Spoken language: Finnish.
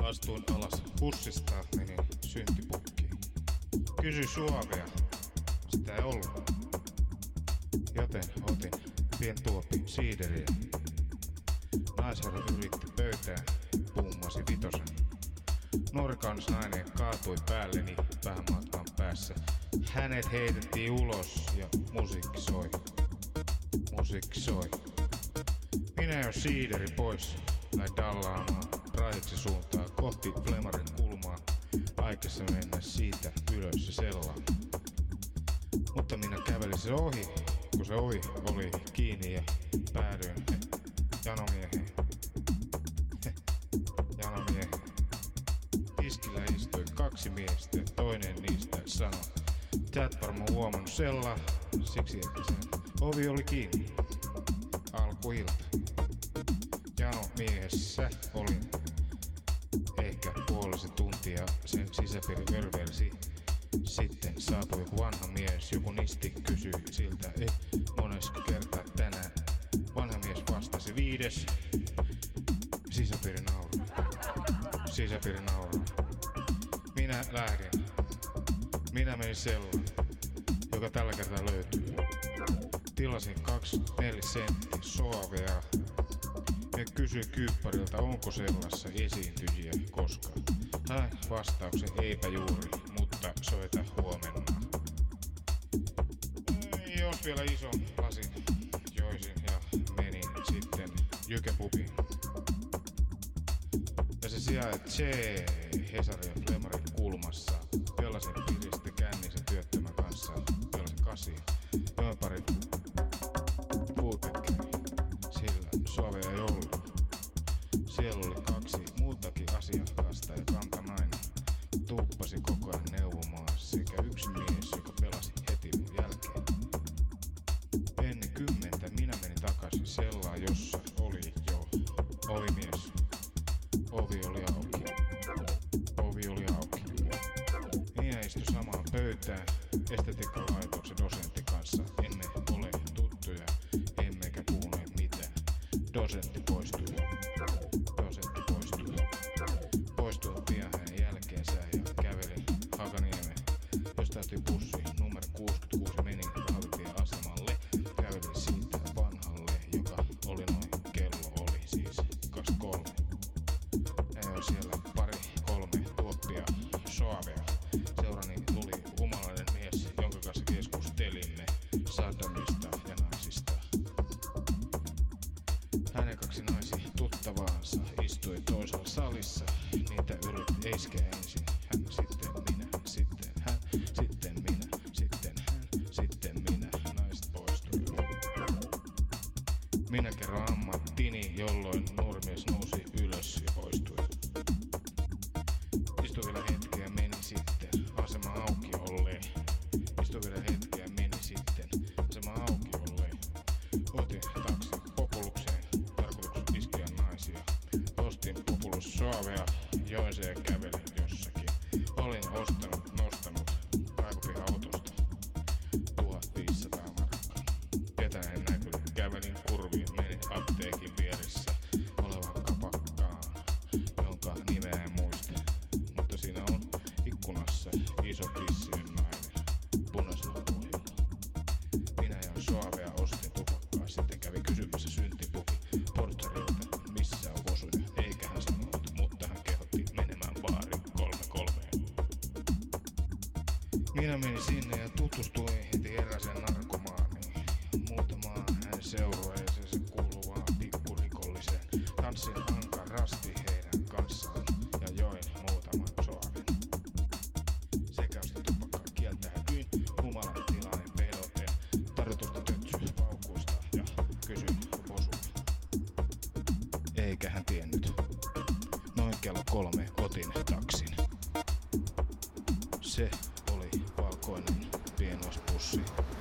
Astuin alas bussista, menin syntipukkiin. Kysyi suovea, sitä ei ollut. Joten otin pien tuopin siideriä. Naisherra yritti pöytään, pummasi vitosen. Nuori kaunis nainen kaatui päälleni vähän matkan päässä. Hänet heitettiin ulos ja musiikki soi. Musiikki soi. Minä jo siideri pois, läin dallaamaan raitsi suuntaan kohti Flemarin kulmaa. Aikassa mennä siitä ylös ja sellaan. Mutta minä kävelin se ohi, kun se ovi oli kiinni ja päädyin janomieheen. Janomieheen. Tiskillä istui kaksi miestä ja toinen niistä sanoi: "Sä et varmaan huomannut sellaa, siksi että sen ovi oli kiinni." Alkuilta. Janomiehessä olin ehkä puolisen tuntia, sen sisäpiiri örvelsi. Sitten saapui joku vanha mies, joku nisti kysyi siltä: monesko kerta tänään? Vanha mies vastasi: 5. Sisäpiiri nauroi. Sisäpiiri nauroi. Minä lähdin. Minä menin sellaan, joka tällä kertaa löytyi. Tilasin 24 senttiä soavea ja kysyin kypparilta, onko sellassa esiintyjiä koskaan. Hain vastauksen: eipä juuri, mutta soita huomenna. Jos vielä ison lasin joisin ja menin sitten Jykepubiin. Ja se sijaitsee Hesarin ja Flemarin kulmassa. Pelasin piristä kännisen työttömän kanssa. Pelasin kasia. Join pari puutekkiä, sillä suovea ei ollut. Siellä oli 2 muutakin asiakasta ja kantanainen tuuppasi koko ajan neuvomaan sekä yksi mies, joka pelasi heti mun jälkeen. Ennen 10 minä menin takaisin sellaan, jossa oli jo ovimies. Ovi oli auki. Ovi oli auki. Minä istuin samaan pöytään estetiikkalaitoksen dosentin kanssa. Emme ole tuttuja, emmekä puhuneet mitään. Dosentti poistui. Dosentti poistui. Poistuin pian hänen jälkeensä ja kävelin Hakaniemeen. Jos täytyy bussi numero 66 menin rautatieasemalle. Kävelin siitä vanhalle, joka oli noin, kello oli siis 23. Ja jo siellä 2-3 tuoppia soavea. Seurani tuli humalainen mies, jonka kanssa keskustelimme Saddamista ja naisista. Hänen 2 naisi tuttavaansa istui toisella salissa. Niitä yritti iskeä ensin. Hän, sitten minä, sitten hän, sitten minä, sitten hän, sitten minä. Naiset poistui. Minä kerron ammattini, jolloin nuori mies nousi ylös ja poistui. Istui vielä hetkeä ja meni sitten asema auki olleen. Istui vielä hetkeä ja meni sitten asema auki olleen. Otin taksi Populukseen, tarkoituksena iskeä naisia. Ostin Populus soavea, join se ja kävelin jossakin. Olin nostanut kaivopiha-autosta 1500 markkaa. Ketään en näkynyt, kävelin kurviin, menin apteekin vieressä olevaan kapakkaan, jonka nimeä en muista. Mutta siinä on ikkunassa iso pissinen nainen punaisella puhilla. Minä join soavea, ostin tupakkaa, sitten kävin kysymässä syntipukin portsarilta, missä on vosuja. Eikä hän sanonut, mutta hän kehotti menemään baariin 3-3. Minä menin sinne ja tutustuin heti eräseen narkomaaniin. Muutamaan hän seurueeseensa kuuluvaan pikkurikolliseen. Tanssin hankan rasti heidän kanssaan ja join muutaman soaven. Sekä ostin tupakkaa kieltäydyin, humalan tilanne vedoten, tarjotusta tötsyä paukuista ja kysyin vosuja. Eikä hän tiennyt. Noin kello 3 otin taksin. Se oli valkoinen pienoispussi.